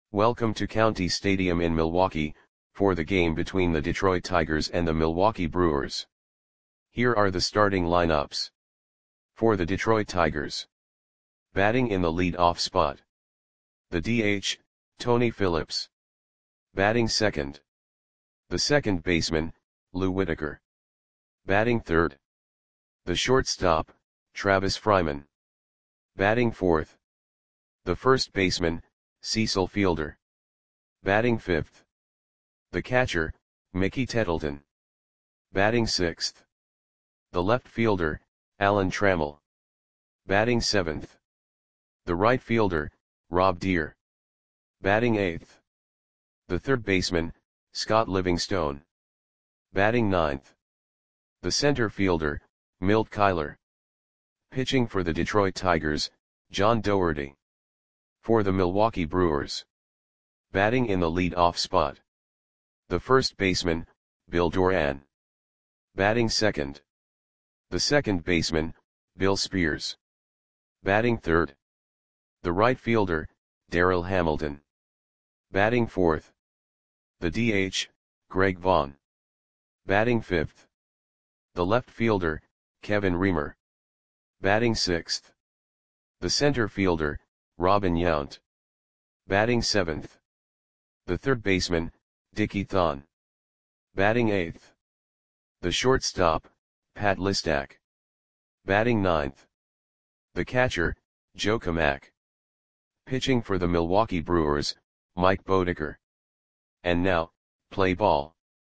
Welcome to County Stadium in Milwaukee, for the game between the Detroit Tigers and the Milwaukee Brewers. Here are the starting lineups. For the Detroit Tigers. Batting in the lead-off spot. The DH, Tony Phillips. Batting second. The second baseman, Lou Whitaker. Batting third. The shortstop, Travis Fryman. Batting fourth. The first baseman, Cecil Fielder. Batting fifth. The catcher, Mickey Tettleton. Batting sixth. The left fielder, Alan Trammell. Batting seventh. The right fielder, Rob Deer. Batting eighth. The third baseman, Scott Livingstone. Batting ninth. The center fielder, Milt Kyler. Pitching for the Detroit Tigers, John Doherty. For the Milwaukee Brewers. Batting in the lead-off spot. The first baseman, Bill Doran. Batting second. The second baseman, Bill Spears. Batting third. The right fielder, Darryl Hamilton. Batting fourth. The DH, Greg Vaughn. Batting fifth. The left fielder, Kevin Reamer. Batting sixth. The center fielder, Robin Yount. Batting seventh. The third baseman, Dickie Thon. Batting eighth. The shortstop, Pat Listak. Batting ninth. The catcher, Joe Kamak. Pitching for the Milwaukee Brewers, Mike Bodeker. And now, play ball.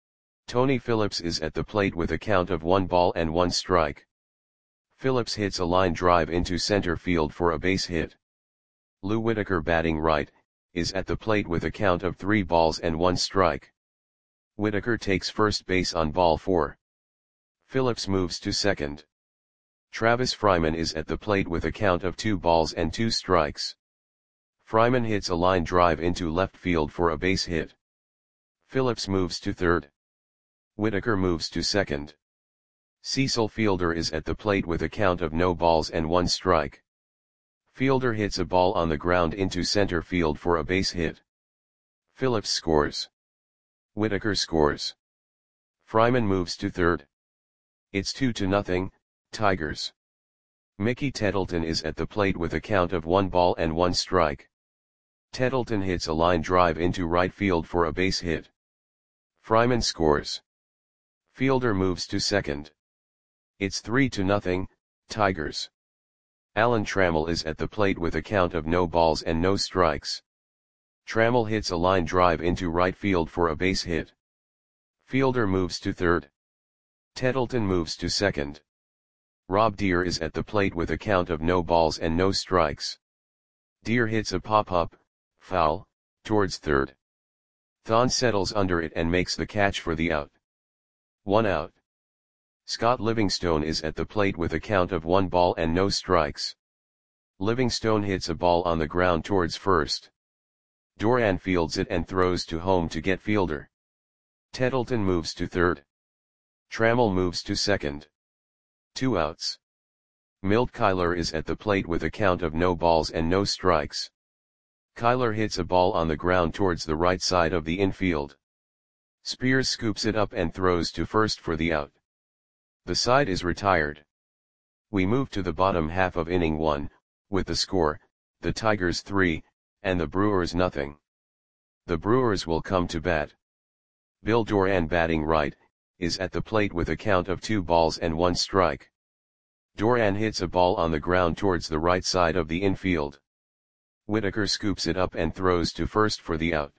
Tony Phillips is at the plate with a count of 1 ball and 1 strike. Phillips hits a line drive into center field for a base hit. Lou Whitaker, batting right, is at the plate with a count of 3 balls and 1 strike. Whitaker takes first base on ball 4. Phillips moves to second. Travis Fryman is at the plate with a count of 2 balls and 2 strikes. Fryman hits a line drive into left field for a base hit. Phillips moves to third. Whitaker moves to second. Cecil Fielder is at the plate with a count of no balls and 1 strike. Fielder hits a ball on the ground into center field for a base hit. Phillips scores. Whitaker scores. Fryman moves to third. It's 2-0, Tigers. Mickey Tettleton is at the plate with a count of 1 ball and 1 strike. Tettleton hits a line drive into right field for a base hit. Fryman scores. Fielder moves to second. It's 3-0, Tigers. Alan Trammell is at the plate with a count of no balls and no strikes. Trammell hits a line drive into right field for a base hit. Fielder moves to third. Tettleton moves to second. Rob Deer is at the plate with a count of no balls and no strikes. Deer hits a pop-up, foul, towards third. Thon settles under it and makes the catch for the out. 1 out. Scott Livingstone is at the plate with a count of 1 ball and no strikes. Livingstone hits a ball on the ground towards first. Doran fields it and throws to home to get Fielder. Tettleton moves to third. Trammell moves to second. 2 outs. Milt Kyler is at the plate with a count of no balls and no strikes. Kyler hits a ball on the ground towards the right side of the infield. Spears scoops it up and throws to first for the out. The side is retired. We move to the bottom half of inning 1, with the score, the Tigers 3, and the Brewers nothing. The Brewers will come to bat. Bill Doran, batting right, is at the plate with a count of 2 balls and 1 strike. Doran hits a ball on the ground towards the right side of the infield. Whitaker scoops it up and throws to first for the out.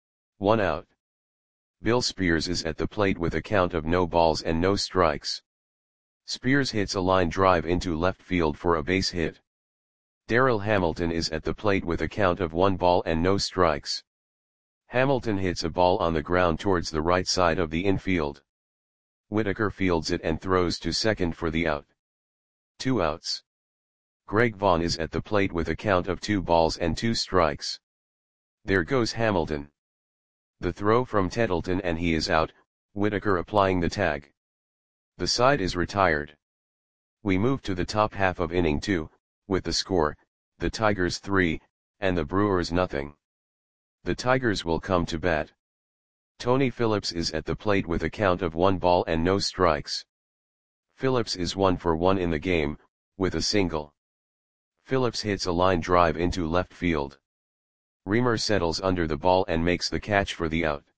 1 out. Bill Spears is at the plate with a count of no balls and no strikes. Spears hits a line drive into left field for a base hit. Darryl Hamilton is at the plate with a count of 1 ball and no strikes. Hamilton hits a ball on the ground towards the right side of the infield. Whitaker fields it and throws to second for the out. 2 outs. Greg Vaughn is at the plate with a count of 2 balls and 2 strikes. There goes Hamilton. The throw from Tettleton and he is out, Whitaker applying the tag. The side is retired. We move to the top half of inning 2, with the score, the Tigers 3, and the Brewers nothing. The Tigers will come to bat. Tony Phillips is at the plate with a count of 1 ball and no strikes. Phillips is 1 for 1 in the game, with a single. Phillips hits a line drive into left field. Reamer settles under the ball and makes the catch for the out.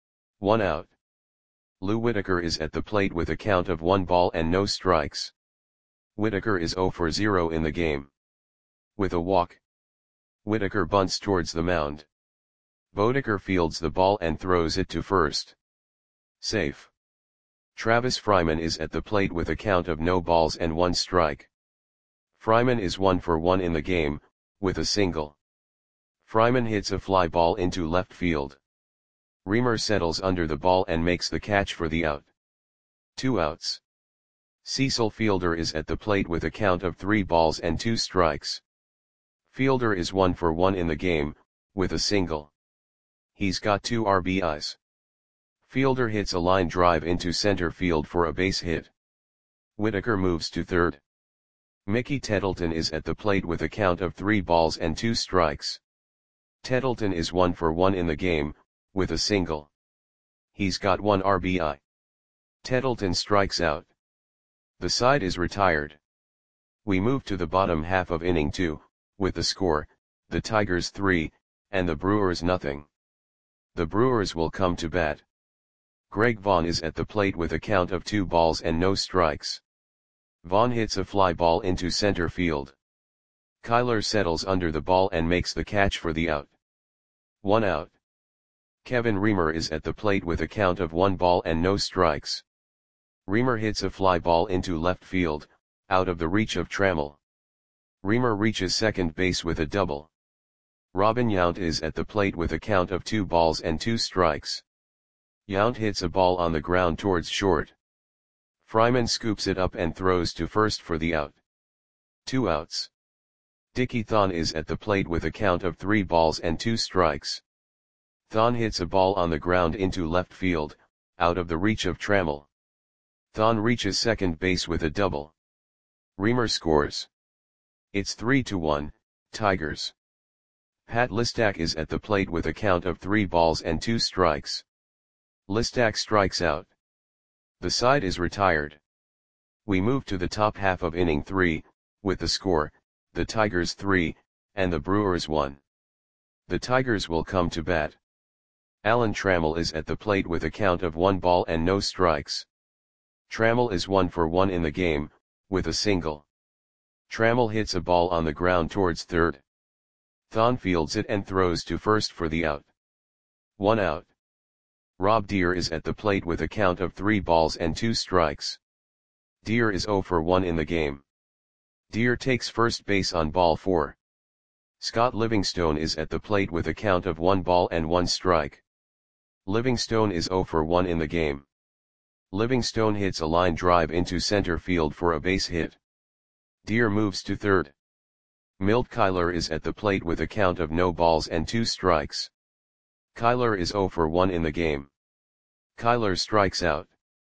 1 out. Lou Whitaker is at the plate with a count of 1 ball and no strikes. Whitaker is 0 for 0 in the game. With a walk, Whitaker bunts towards the mound. Bodeker fields the ball and throws it to first. Safe. Travis Fryman is at the plate with a count of no balls and 1 strike. Fryman is 1 for 1 in the game, with a single. Fryman hits a fly ball into left field. Reamer settles under the ball and makes the catch for the out. 2 outs. Cecil Fielder is at the plate with a count of 3 balls and 2 strikes. Fielder is 1 for 1 in the game, with a single. He's got 2 RBIs. Fielder hits a line drive into center field for a base hit. Whitaker moves to third. Mickey Tettleton is at the plate with a count of 3 balls and 2 strikes. Tettleton is 1 for 1 in the game, with a single. He's got 1 RBI. Tettleton strikes out. The side is retired. We move to the bottom half of inning 2, with the score, the Tigers 3, and the Brewers nothing. The Brewers will come to bat. Greg Vaughn is at the plate with a count of 2 balls and no strikes. Vaughn hits a fly ball into center field. Kyler settles under the ball and makes the catch for the out. 1 out. Kevin Reamer is at the plate with a count of 1 ball and no strikes. Reamer hits a fly ball into left field, out of the reach of Trammell. Reamer reaches second base with a double. Robin Yount is at the plate with a count of 2 balls and 2 strikes. Yount hits a ball on the ground towards short. Fryman scoops it up and throws to first for the out. 2 outs. Dickie Thon is at the plate with a count of 3 balls and 2 strikes. Thon hits a ball on the ground into left field, out of the reach of Trammell. Thon reaches second base with a double. Reamer scores. It's 3-1, Tigers. Pat Listak is at the plate with a count of 3 balls and 2 strikes. Listak strikes out. The side is retired. We move to the top half of inning 3, with the score, the Tigers 3, and the Brewers 1. The Tigers will come to bat. Alan Trammell is at the plate with a count of 1 ball and no strikes. Trammell is 1 for 1 in the game, with a single. Trammell hits a ball on the ground towards third. Thon fields it and throws to first for the out. 1 out. Rob Deere is at the plate with a count of 3 balls and 2 strikes. Deere is 0 for 1 in the game. Deere takes first base on ball 4. Scott Livingstone is at the plate with a count of 1 ball and 1 strike. Livingstone is 0 for 1 in the game. Livingstone hits a line drive into center field for a base hit. Deere moves to third. Milt Kyler is at the plate with a count of no balls and 2 strikes. Kyler is 0 for 1 in the game. Kyler strikes out.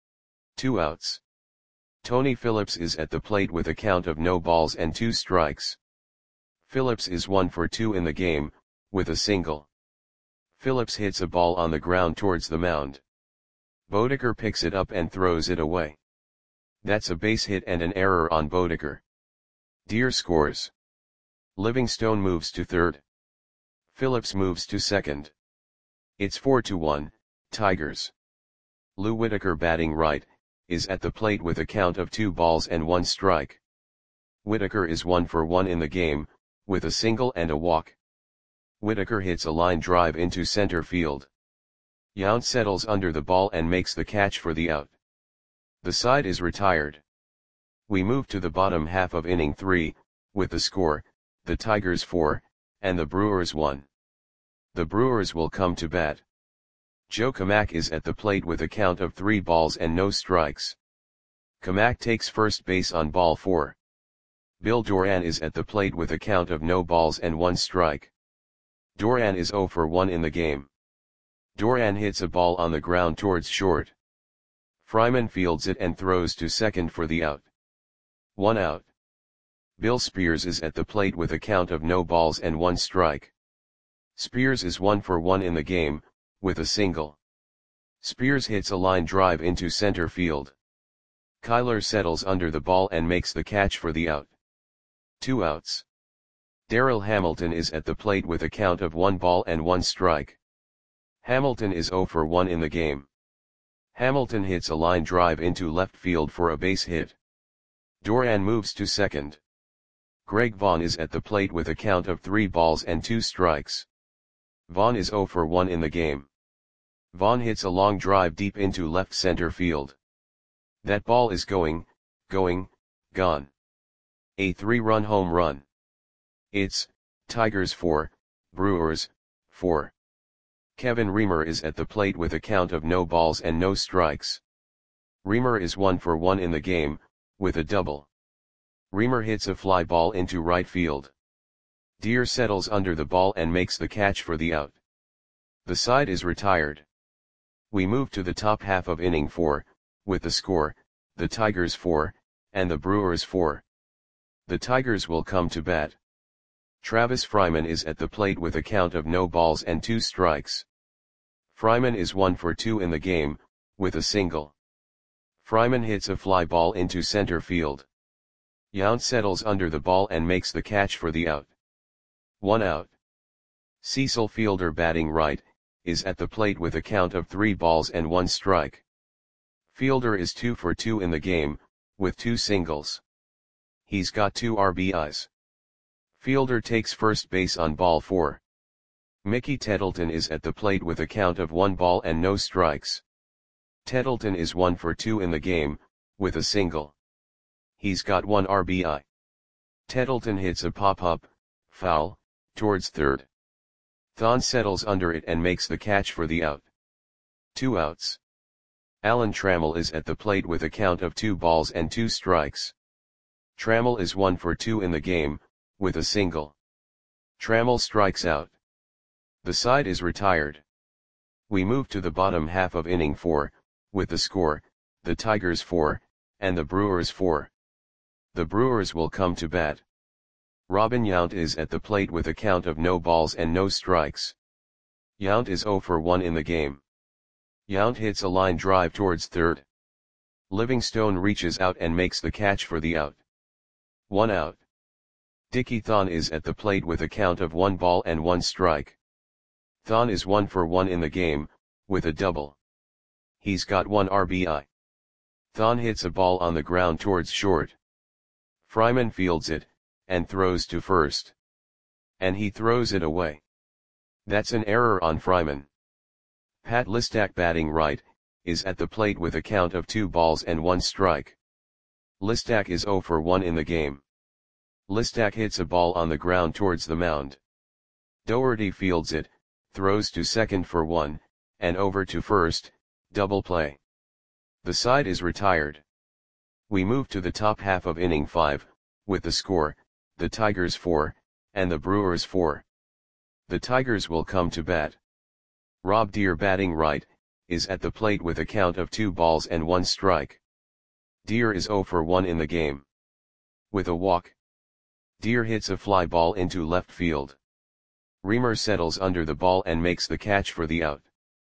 2 outs. Tony Phillips is at the plate with a count of no balls and 2 strikes. Phillips is 1 for 2 in the game, with a single. Phillips hits a ball on the ground towards the mound. Bodeker picks it up and throws it away. That's a base hit and an error on Bodeker. Deere scores. Livingstone moves to third. Phillips moves to second. It's 4-1, Tigers. Lou Whitaker, batting right, is at the plate with a count of 2 balls and 1 strike. Whitaker is 1 for 1 in the game, with a single and a walk. Whitaker hits a line drive into center field. Yount settles under the ball and makes the catch for the out. The side is retired. We move to the bottom half of inning 3, with the score, the Tigers 4, and the Brewers 1. The Brewers will come to bat. Joe Kamak is at the plate with a count of 3 balls and no strikes. Kamak takes first base on ball 4. Bill Doran is at the plate with a count of no balls and 1 strike. Doran is 0 for 1 in the game. Doran hits a ball on the ground towards short. Fryman fields it and throws to second for the out. 1 out. Bill Spears is at the plate with a count of no balls and 1 strike. Spears is 1 for 1 in the game, with a single. Spears hits a line drive into center field. Kyler settles under the ball and makes the catch for the out. 2 outs. Darryl Hamilton is at the plate with a count of 1 ball and 1 strike. Hamilton is 0 for 1 in the game. Hamilton hits a line drive into left field for a base hit. Duran moves to second. Greg Vaughn is at the plate with a count of 3 balls and 2 strikes. Vaughn is 0 for 1 in the game. Vaughn hits a long drive deep into left center field. That ball is gone. A 3-run home run. It's Tigers 4, Brewers 4. Kevin Reamer is at the plate with a count of no balls and no strikes. Reamer is 1 for 1 in the game, with a double. Reamer hits a fly ball into right field. Deer settles under the ball and makes the catch for the out. The side is retired. We move to the top half of inning 4, with the score, the Tigers 4, and the Brewers 4. The Tigers will come to bat. Travis Fryman is at the plate with a count of no balls and 2 strikes. Fryman is 1 for 2 in the game, with a single. Fryman hits a fly ball into center field. Yount settles under the ball and makes the catch for the out. 1 out. Cecil Fielder, batting right, is at the plate with a count of 3 balls and 1 strike. Fielder is 2 for 2 in the game, with 2 singles. He's got 2 RBIs. Fielder takes first base on ball 4. Mickey Tettleton is at the plate with a count of 1 ball and no strikes. Tettleton is 1 for 2 in the game, with a single. He's got 1 RBI. Tettleton hits a pop-up, foul, towards third. Thon settles under it and makes the catch for the out. 2 outs. Alan Trammell is at the plate with a count of 2 balls and 2 strikes. Trammell is 1 for 2 in the game, with a single. Trammell strikes out. The side is retired. We move to the bottom half of inning 4, with the score, the Tigers 4, and the Brewers 4. The Brewers will come to bat. Robin Yount is at the plate with a count of no balls and no strikes. Yount is 0 for 1 in the game. Yount hits a line drive towards third. Livingstone reaches out and makes the catch for the out. 1 out. Dickie Thon is at the plate with a count of 1 ball and 1 strike. Thon is 1 for 1 in the game, with a double. He's got 1 RBI. Thon hits a ball on the ground towards short. Fryman fields it, and throws to first. And he throws it away. That's an error on Fryman. Pat Listak, batting right, is at the plate with a count of 2 balls and 1 strike. Listak is 0 for 1 in the game. Listak hits a ball on the ground towards the mound. Doherty fields it, throws to second for 1, and over to first, double play. The side is retired. We move to the top half of inning 5, with the score, the Tigers 4, and the Brewers 4. The Tigers will come to bat. Rob Deer, batting right, is at the plate with a count of 2 balls and 1 strike. Deer is 0 for 1 in the game. With a walk. Deer hits a fly ball into left field. Reamer settles under the ball and makes the catch for the out.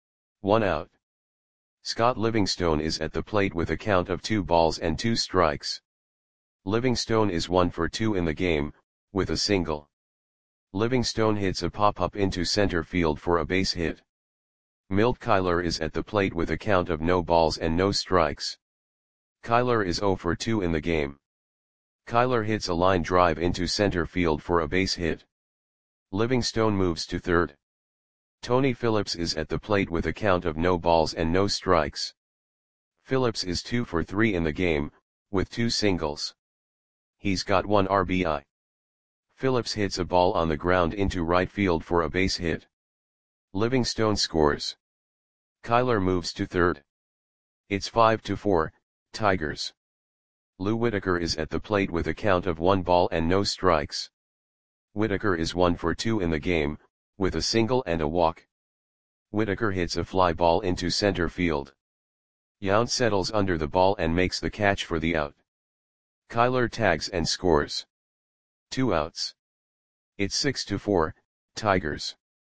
1 out. Scott Livingstone is at the plate with a count of 2 balls and 2 strikes. Livingstone is 1 for 2 in the game, with a single. Livingstone hits a pop-up into center field for a base hit. Milt Kyler is at the plate with a count of no balls and no strikes. Kyler is 0 for 2 in the game. Kyler hits a line drive into center field for a base hit. Livingstone moves to third. Tony Phillips is at the plate with a count of no balls and no strikes. Phillips is 2 for 3 in the game, with 2 singles. He's got 1 RBI. Phillips hits a ball on the ground into right field for a base hit. Livingstone scores. Kyler moves to third. It's 5-4, Tigers. Lou Whitaker is at the plate with a count of 1 ball and no strikes. Whitaker is 1 for 2 in the game, with a single and a walk. Whitaker hits a fly ball into center field. Yount settles under the ball and makes the catch for the out. Kyler tags and scores. 2 outs. It's 6-4, Tigers.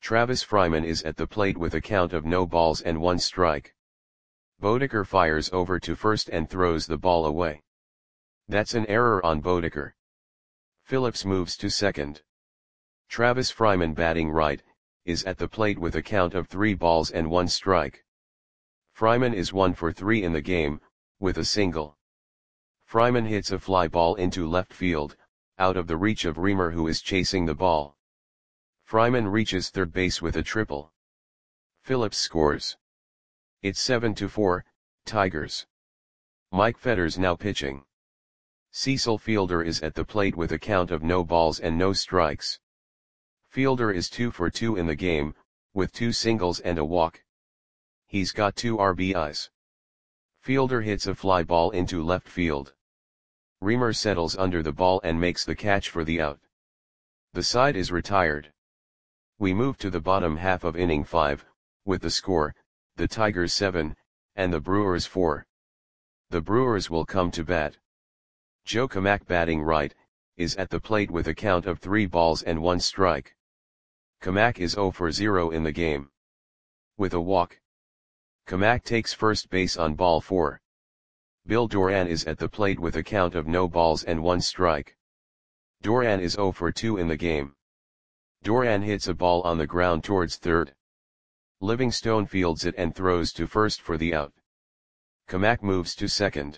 Travis Fryman is at the plate with a count of no balls and 1 strike. Bodeker fires over to first and throws the ball away. That's an error on Bodeker. Phillips moves to second. Travis Fryman, batting right, is at the plate with a count of 3 balls and 1 strike. Fryman is 1 for 3 in the game, with a single. Fryman hits a fly ball into left field, out of the reach of Reamer, who is chasing the ball. Fryman reaches third base with a triple. Phillips scores. It's 7-4, Tigers. Mike Fetters now pitching. Cecil Fielder is at the plate with a count of no balls and no strikes. Fielder is 2 for 2 in the game, with 2 singles and a walk. He's got 2 RBIs. Fielder hits a fly ball into left field. Reamer settles under the ball and makes the catch for the out. The side is retired. We move to the bottom half of inning 5, with the score, the Tigers 7, and the Brewers 4. The Brewers will come to bat. Joe Kamak, batting right, is at the plate with a count of 3 balls and 1 strike. Kamak is 0 for 0 in the game. With a walk. Kamak takes first base on ball 4. Bill Doran is at the plate with a count of no balls and 1 strike. Doran is 0 for 2 in the game. Doran hits a ball on the ground towards third. Livingstone fields it and throws to first for the out. Kamak moves to second.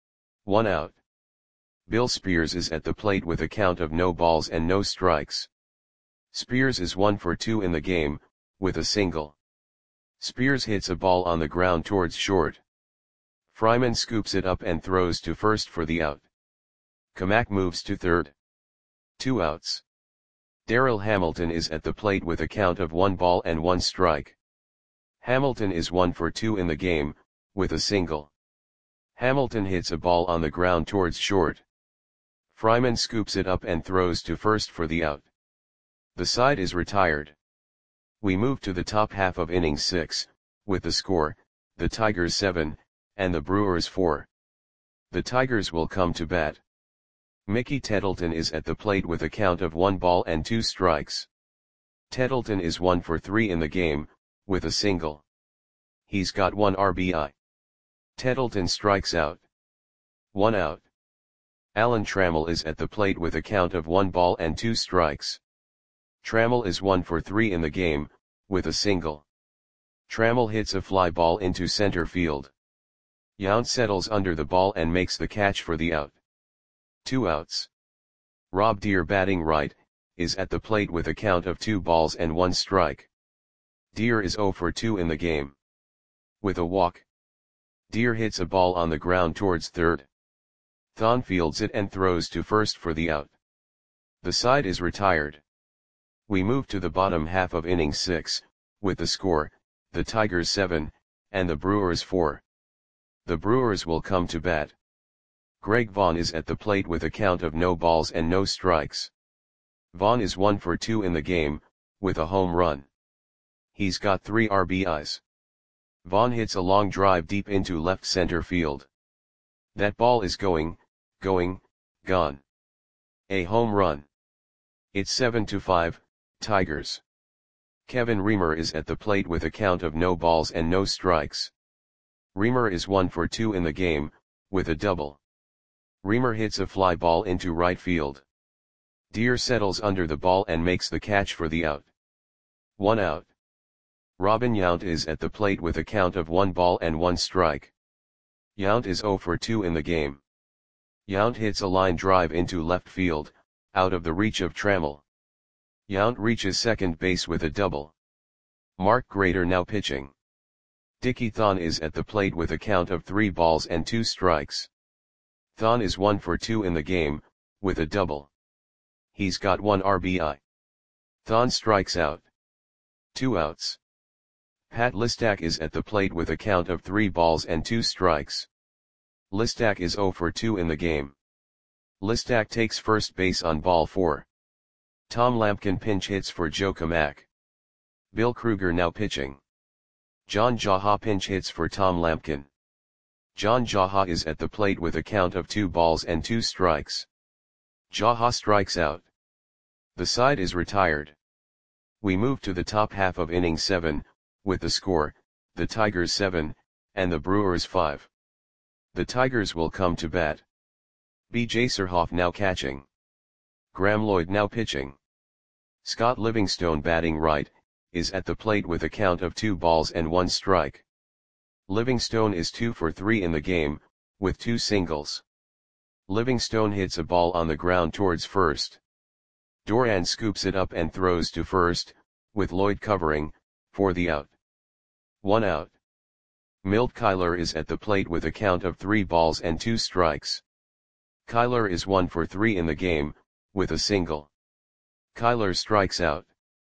1 out. Bill Spears is at the plate with a count of no balls and no strikes. Spears is 1 for 2 in the game, with a single. Spears hits a ball on the ground towards short. Fryman scoops it up and throws to first for the out. Kamak moves to third. 2 outs. Darryl Hamilton is at the plate with a count of 1 ball and 1 strike. Hamilton is 1 for 2 in the game, with a single. Hamilton hits a ball on the ground towards short. Fryman scoops it up and throws to first for the out. The side is retired. We move to the top half of inning 6, with the score, the Tigers 7, and the Brewers 4. The Tigers will come to bat. Mickey Tettleton is at the plate with a count of 1 ball and 2 strikes. Tettleton is 1 for 3 in the game, with a single. He's got 1 RBI. Tettleton strikes out. 1 out. Alan Trammell is at the plate with a count of 1 ball and 2 strikes. Trammell is 1 for 3 in the game, with a single. Trammell hits a fly ball into center field. Yount settles under the ball and makes the catch for the out. 2 outs. Rob Deere, batting right, is at the plate with a count of 2 balls and 1 strike. Deere is 0 for 2 in the game. With a walk. Deere hits a ball on the ground towards third. Thon fields it and throws to first for the out. The side is retired. We move to the bottom half of inning 6, with the score, the Tigers 7, and the Brewers 4. The Brewers will come to bat. Greg Vaughn is at the plate with a count of no balls and no strikes. Vaughn is 1 for 2 in the game, with a home run. He's got 3 RBIs. Vaughn hits a long drive deep into left center field. That ball is gone. A home run. It's 7-5, Tigers. Kevin Reamer is at the plate with a count of no balls and no strikes. Reamer is 1 for 2 in the game, with a double. Reamer hits a fly ball into right field. Deere settles under the ball and makes the catch for the out. 1 out. Robin Yount is at the plate with a count of 1 ball and 1 strike. Yount is 0 for 2 in the game. Yount hits a line drive into left field, out of the reach of Trammell. Yount reaches second base with a double. Mark Grater now pitching. Dickie Thon is at the plate with a count of 3 balls and 2 strikes. Thon is 1 for 2 in the game, with a double. He's got 1 RBI. Thon strikes out. 2 outs. Pat Listak is at the plate with a count of 3 balls and 2 strikes. Listak is 0 for 2 in the game. Listak takes first base on ball 4. Tom Lampkin pinch hits for Joe Kamak. Bill Kruger now pitching. John Jaha pinch hits for Tom Lampkin. John Jaha is at the plate with a count of 2 balls and 2 strikes. Jaha strikes out. The side is retired. We move to the top half of inning 7, with the score, the Tigers 7, and the Brewers 5. The Tigers will come to bat. B.J. Surhoff now catching. Graeme Lloyd now pitching. Scott Livingstone batting right, is at the plate with a count of 2 balls and 1 strike. Livingstone is 2 for 3 in the game, with 2 singles. Livingstone hits a ball on the ground towards first. Doran scoops it up and throws to first, with Lloyd covering, for the out. 1 out. Milt Kyler is at the plate with a count of 3 balls and 2 strikes. Kyler is 1 for 3 in the game, with a single. Kyler strikes out.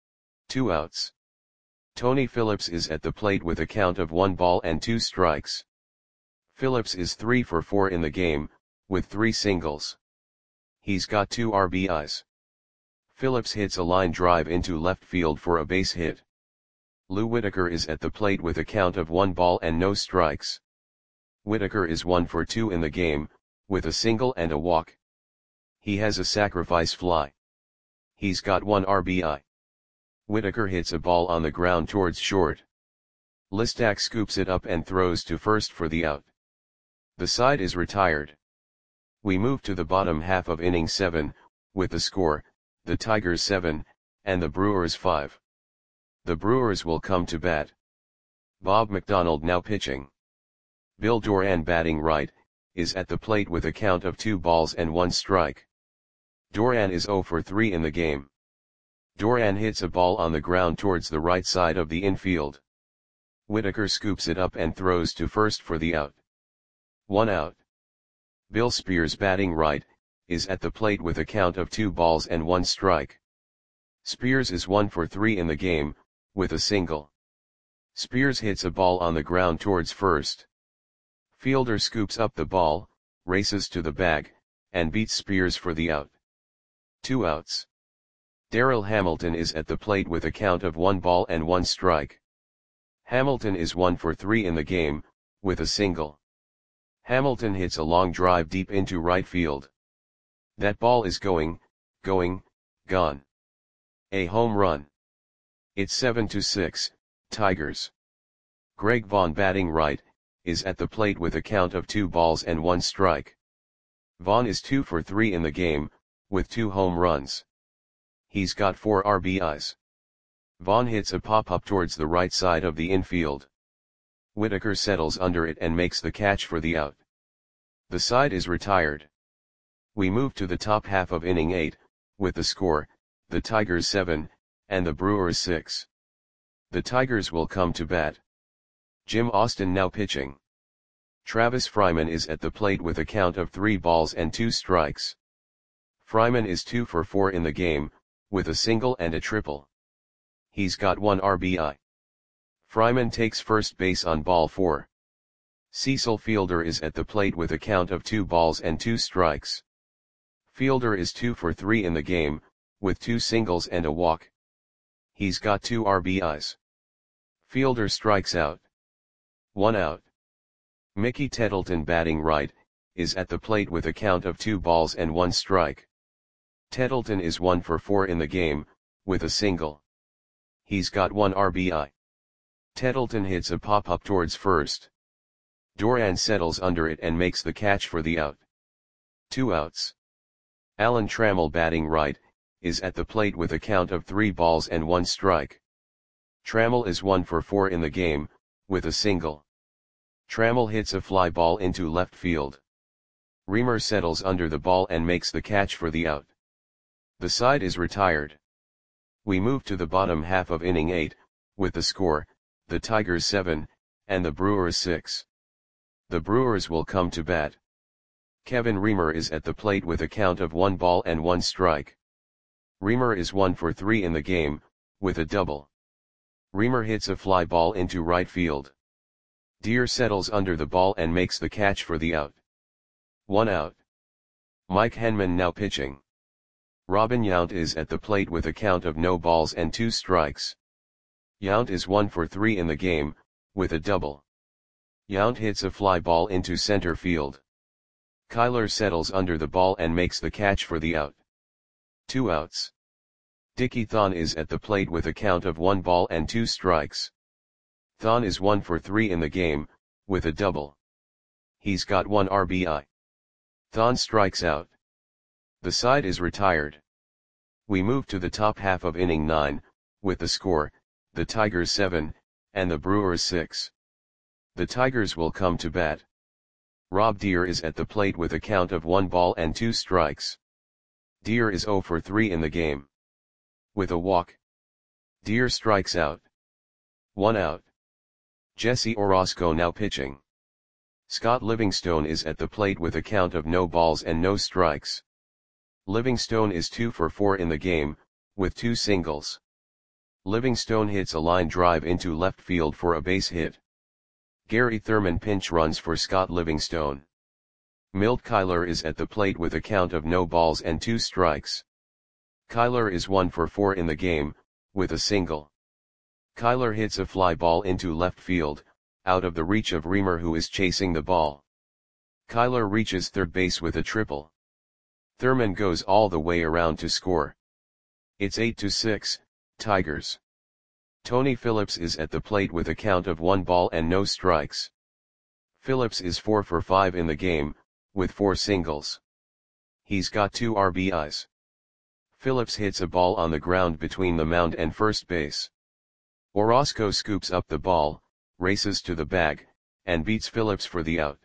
2 outs. Tony Phillips is at the plate with a count of 1 ball and 2 strikes. Phillips is 3 for 4 in the game, with 3 singles. He's got 2 RBIs. Phillips hits a line drive into left field for a base hit. Lou Whitaker is at the plate with a count of 1 ball and no strikes. Whitaker is 1 for 2 in the game, with a single and a walk. He has a sacrifice fly. He's got 1 RBI. Whitaker hits a ball on the ground towards short. Listak scoops it up and throws to first for the out. The side is retired. We move to the bottom half of inning 7, with the score, the Tigers 7, and the Brewers 5. The Brewers will come to bat. Bob McDonald now pitching. Bill Doran batting right, is at the plate with a count of 2 balls and 1 strike. Doran is 0 for 3 in the game. Doran hits a ball on the ground towards the right side of the infield. Whitaker scoops it up and throws to first for the out. 1 out. Bill Spears batting right, is at the plate with a count of 2 balls and 1 strike. Spears is 1 for 3 in the game, with a single. Spears hits a ball on the ground towards first. Fielder scoops up the ball, races to the bag, and beats Spears for the out. 2 outs. Darryl Hamilton is at the plate with a count of 1 ball and 1 strike. Hamilton is 1 for 3 in the game, with a single. Hamilton hits a long drive deep into right field. That ball is gone. A home run. It's 7-6, Tigers. Greg Vaughn batting right, is at the plate with a count of 2 balls and 1 strike. Vaughn is 2 for 3 in the game, with 2 home runs. He's got 4 RBIs. Vaughn hits a pop-up towards the right side of the infield. Whitaker settles under it and makes the catch for the out. The side is retired. We move to the top half of inning 8, with the score, the Tigers 7, and the Brewers 6. The Tigers will come to bat. Jim Austin now pitching. Travis Fryman is at the plate with a count of 3 balls and 2 strikes. Fryman is 2 for 4 in the game, with a single and a triple. He's got 1 RBI. Fryman takes first base on ball 4. Cecil Fielder is at the plate with a count of 2 balls and 2 strikes. Fielder is 2 for 3 in the game, with 2 singles and a walk. He's got 2 RBIs. Fielder strikes out. 1 out. Mickey Tettleton batting right, is at the plate with a count of 2 balls and 1 strike. Tettleton is 1 for 4 in the game, with a single. He's got 1 RBI. Tettleton hits a pop-up towards first. Doran settles under it and makes the catch for the out. 2 outs. Alan Trammell batting right, is at the plate with a count of 3 balls and 1 strike. Trammell is 1 for 4 in the game, with a single. Trammell hits a fly ball into left field. Reamer settles under the ball and makes the catch for the out. The side is retired. We move to the bottom half of inning 8, with the score, the Tigers 7, and the Brewers 6. The Brewers will come to bat. Kevin Reamer is at the plate with a count of 1 ball and 1 strike. Reamer is 1 for 3 in the game, with a double. Reamer hits a fly ball into right field. Deere settles under the ball and makes the catch for the out. 1 out. Mike Henman now pitching. Robin Yount is at the plate with a count of no balls and 2 strikes. Yount is 1 for 3 in the game, with a double. Yount hits a fly ball into center field. Kyler settles under the ball and makes the catch for the out. 2 outs. Dickie Thon is at the plate with a count of 1 ball and 2 strikes. Thon is 1 for 3 in the game, with a double. He's got 1 RBI. Thon strikes out. The side is retired. We move to the top half of inning 9, with the score, the Tigers 7, and the Brewers 6. The Tigers will come to bat. Rob Deer is at the plate with a count of 1 ball and 2 strikes. Deer is 0 for 3 in the game. With a walk. Deer strikes out. 1 out. Jesse Orosco now pitching. Scott Livingstone is at the plate with a count of no balls and no strikes. Livingstone is 2 for 4 in the game, with 2 singles. Livingstone hits a line drive into left field for a base hit. Gary Thurman pinch runs for Scott Livingstone. Milt Kyler is at the plate with a count of no balls and 2 strikes. Kyler is 1 for 4 in the game, with a single. Kyler hits a fly ball into left field, out of the reach of Reamer, who is chasing the ball. Kyler reaches third base with a triple. Thurman goes all the way around to score. It's 8-6, Tigers. Tony Phillips is at the plate with a count of 1 ball and no strikes. Phillips is 4 for 5 in the game, with 4 singles. He's got 2 RBIs. Phillips hits a ball on the ground between the mound and first base. Orosco scoops up the ball, races to the bag, and beats Phillips for the out.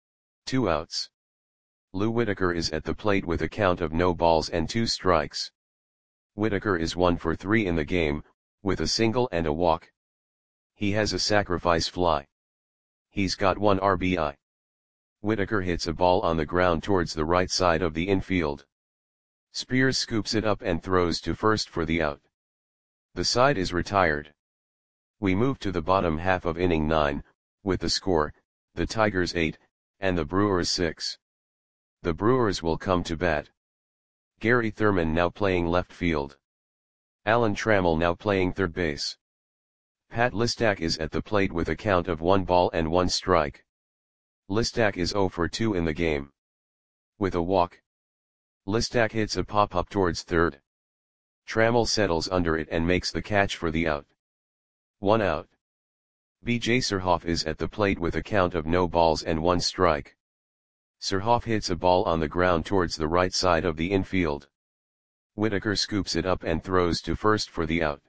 2 outs. Lou Whitaker is at the plate with a count of no balls and 2 strikes. Whitaker is 1 for 3 in the game, with a single and a walk. He has a sacrifice fly. He's got 1 RBI. Whitaker hits a ball on the ground towards the right side of the infield. Spears scoops it up and throws to first for the out. The side is retired. We move to the bottom half of inning 9, with the score, the Tigers 8, and the Brewers 6. The Brewers will come to bat. Gary Thurman now playing left field. Alan Trammell now playing third base. Pat Listak is at the plate with a count of 1 ball and 1 strike. Listak is 0 for 2 in the game. With a walk. Listak hits a pop-up towards third. Trammell settles under it and makes the catch for the out. 1 out. B.J. Surhoff is at the plate with a count of no balls and 1 strike. Surhoff hits a ball on the ground towards the right side of the infield. Whitaker scoops it up and throws to first for the out.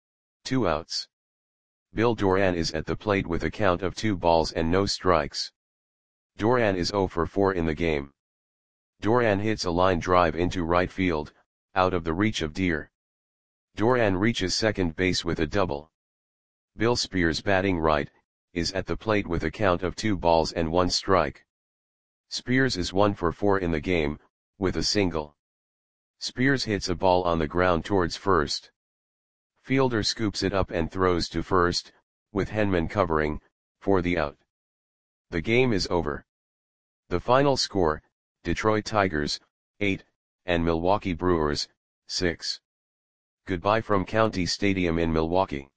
2 outs. Bill Doran is at the plate with a count of 2 balls and no strikes. Doran is 0 for 4 in the game. Doran hits a line drive into right field, out of the reach of Deer. Doran reaches second base with a double. Bill Spears, batting right, is at the plate with a count of 2 balls and 1 strike. Spears is 1 for 4 in the game, with a single. Spears hits a ball on the ground towards first. Fielder scoops it up and throws to first, with Henman covering, for the out. The game is over. The final score, Detroit Tigers, 8, and Milwaukee Brewers, 6. Goodbye from County Stadium in Milwaukee.